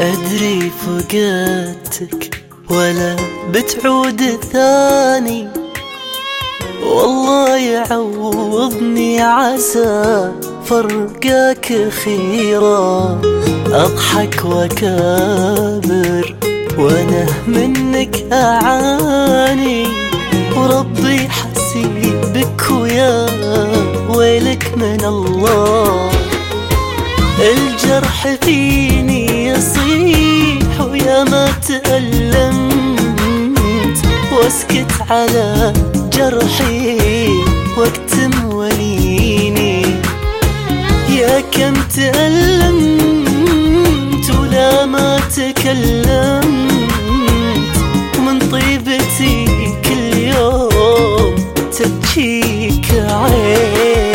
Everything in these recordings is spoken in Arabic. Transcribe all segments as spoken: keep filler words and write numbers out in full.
أدري فقدتك ولا بتعود ثاني، والله يعوضني عسى فرقك خيرا. أضحك وأكابر وأنا منك أعاني، وربي حسيبك ويا ويلك من الله. الجرح فيني يصيح ويا ما تألمت، واسكت على جرحي واكتم وليني. يا كم تألمت ولا ما تكلمت، ومن طيبتي كل يوم تبكيك عيني.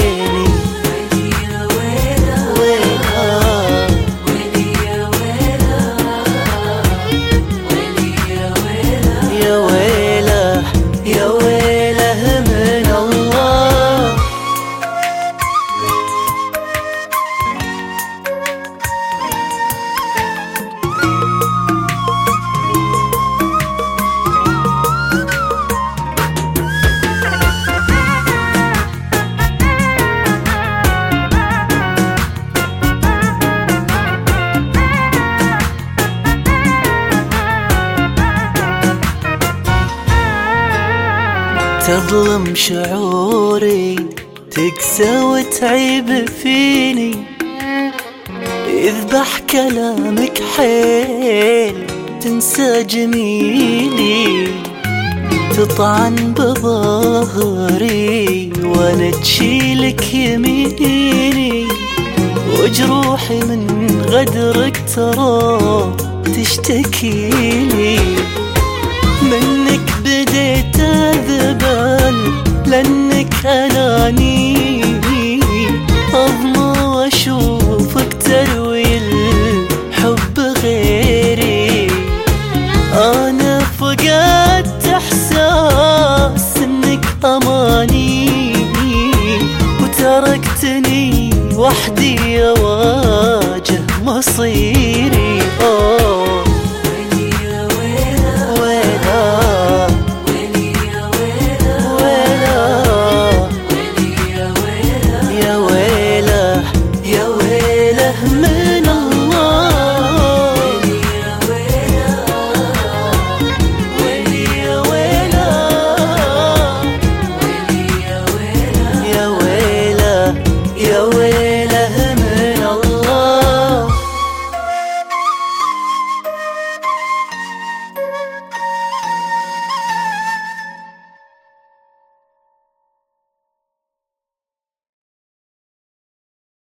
تظلم شعوري تقسى وتعيب فيني، يذبح كلامك حيل تنسى جميلي. تطعن بظهري وانا تشيلك يميني، وجروحي من غدرك ترى تشتكيلي. منك بديت أذبل لأنك أناني، أضمن